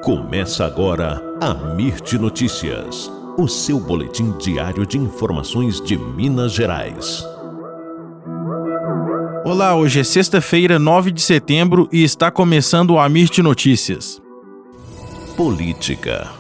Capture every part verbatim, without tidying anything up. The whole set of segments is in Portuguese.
Começa agora a Mirte Notícias, o seu boletim diário de informações de Minas Gerais. Olá, hoje é sexta-feira, nove de setembro e está começando a Mirte Notícias. Política.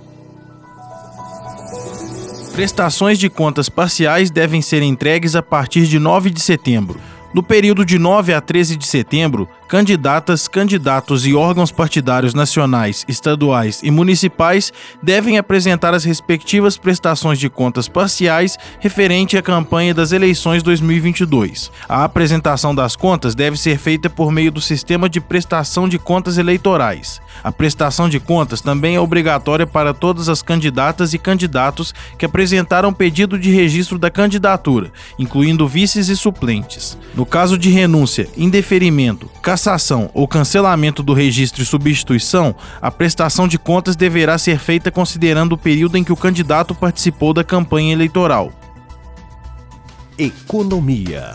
Prestações de contas parciais devem ser entregues a partir de nove de setembro. No período de nove a treze de setembro, candidatas, candidatos e órgãos partidários nacionais, estaduais e municipais devem apresentar as respectivas prestações de contas parciais referente à campanha das eleições dois mil e vinte e dois. A apresentação das contas deve ser feita por meio do Sistema de Prestação de Contas Eleitorais. A prestação de contas também é obrigatória para todas as candidatas e candidatos que apresentaram pedido de registro da candidatura, incluindo vices e suplentes. No caso de renúncia, indeferimento, cassação ou cancelamento do registro e substituição, a prestação de contas deverá ser feita considerando o período em que o candidato participou da campanha eleitoral. Economia.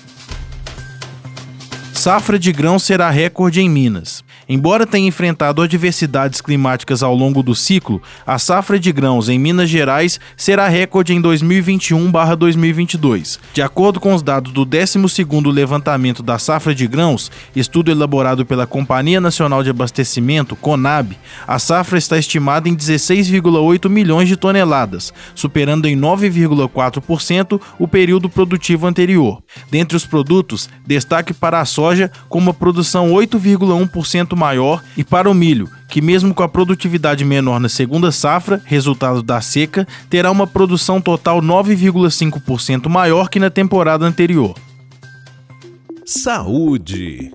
Safra de grãos será recorde em Minas. Embora tenha enfrentado adversidades climáticas ao longo do ciclo, a safra de grãos em Minas Gerais será recorde em dois mil e vinte e um barra dois mil e vinte e dois. De acordo com os dados do décimo segundo Levantamento da Safra de Grãos, estudo elaborado pela Companhia Nacional de Abastecimento, CONAB, a safra está estimada em dezesseis vírgula oito milhões de toneladas, superando em nove vírgula quatro por cento o período produtivo anterior. Dentre os produtos, destaque para a soja, com uma produção oito vírgula um por cento maior, e para o milho, que mesmo com a produtividade menor na segunda safra, resultado da seca, terá uma produção total nove vírgula cinco por cento maior que na temporada anterior. Saúde.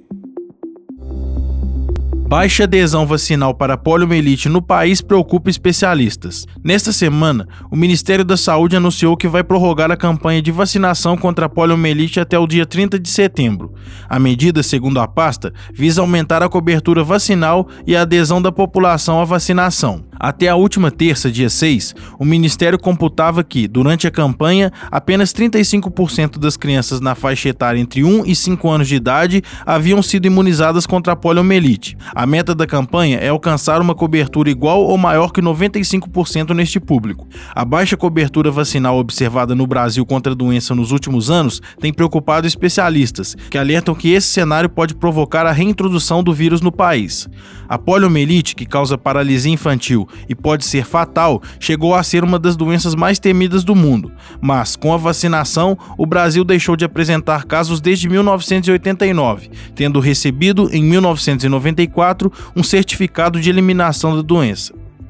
Baixa adesão vacinal para poliomielite no país preocupa especialistas. Nesta semana, o Ministério da Saúde anunciou que vai prorrogar a campanha de vacinação contra a poliomielite até o dia trinta de setembro. A medida, segundo a pasta, visa aumentar a cobertura vacinal e a adesão da população à vacinação. Até a última terça, dia seis, o Ministério computava que, durante a campanha, apenas trinta e cinco por cento das crianças na faixa etária entre um e cinco anos de idade haviam sido imunizadas contra a poliomielite. A meta da campanha é alcançar uma cobertura igual ou maior que noventa e cinco por cento neste público. A baixa cobertura vacinal observada no Brasil contra a doença nos últimos anos tem preocupado especialistas, que alertam que esse cenário pode provocar a reintrodução do vírus no país. A poliomielite, que causa paralisia infantil e pode ser fatal, chegou a ser uma das doenças mais temidas do mundo. Mas, com a vacinação, o Brasil deixou de apresentar casos desde mil novecentos e oitenta e nove, tendo recebido, em mil novecentos e noventa e quatro, um certificado de eliminação da doença.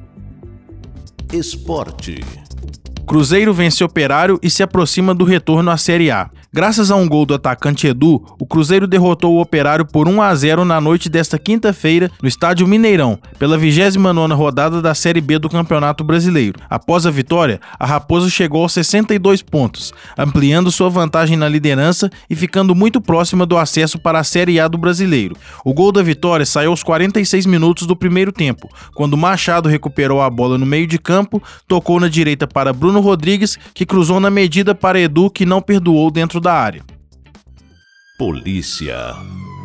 Esporte. Cruzeiro vence Operário e se aproxima do retorno à Série A. Graças a um gol do atacante Edu, o Cruzeiro derrotou o Operário por um a zero na noite desta quinta-feira no estádio Mineirão, pela vigésima nona rodada da Série B do Campeonato Brasileiro. Após a vitória, a Raposa chegou aos sessenta e dois pontos, ampliando sua vantagem na liderança e ficando muito próxima do acesso para a Série A do Brasileiro. O gol da vitória saiu aos quarenta e seis minutos do primeiro tempo, quando Machado recuperou a bola no meio de campo, tocou na direita para Bruno Rodrigues, que cruzou na medida para Edu, que não perdoou dentro da área. Polícia.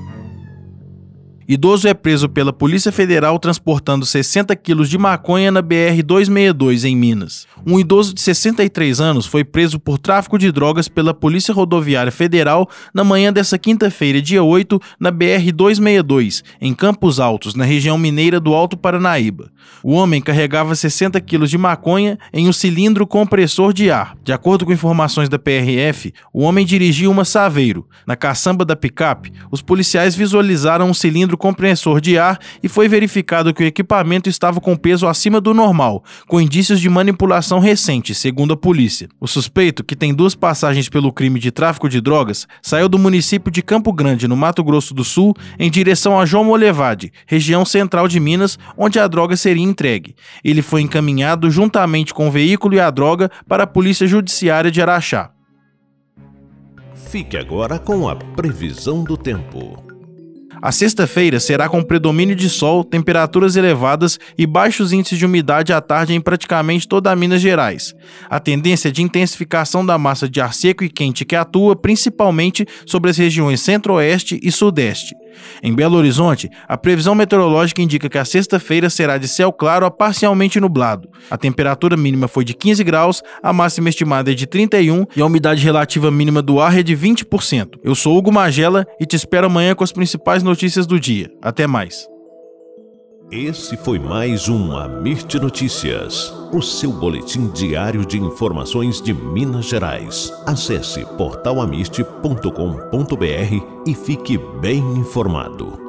Idoso é preso pela Polícia Federal transportando sessenta quilos de maconha na B R duzentos e sessenta e dois em Minas. Um idoso de sessenta e três anos foi preso por tráfico de drogas pela Polícia Rodoviária Federal na manhã desta quinta-feira, dia oito, na B R duzentos e sessenta e dois, em Campos Altos, na região mineira do Alto Paranaíba. O homem carregava sessenta quilos de maconha em um cilindro compressor de ar. De acordo com informações da P R F, o homem dirigia uma Saveiro. Na caçamba da picape, os policiais visualizaram um cilindro compressor de ar e foi verificado que o equipamento estava com peso acima do normal, com indícios de manipulação recente, segundo a polícia. O suspeito, que tem duas passagens pelo crime de tráfico de drogas, saiu do município de Campo Grande, no Mato Grosso do Sul, em direção a João Molevade, região central de Minas, onde a droga seria entregue. Ele foi encaminhado juntamente com o veículo e a droga para a Polícia Judiciária de Araxá. Fique agora com a previsão do tempo. A sexta-feira será com predomínio de sol, temperaturas elevadas e baixos índices de umidade à tarde em praticamente toda a Minas Gerais. A tendência é de intensificação da massa de ar seco e quente que atua principalmente sobre as regiões centro-oeste e sudeste. Em Belo Horizonte, a previsão meteorológica indica que a sexta-feira será de céu claro a parcialmente nublado. A temperatura mínima foi de quinze graus, a máxima estimada é de trinta e um e a umidade relativa mínima do ar é de vinte por cento. Eu sou Hugo Magela e te espero amanhã com as principais notícias do dia. Até mais. Esse foi mais um Amirte Notícias, o seu boletim diário de informações de Minas Gerais. Acesse portal amirte ponto com ponto br e fique bem informado.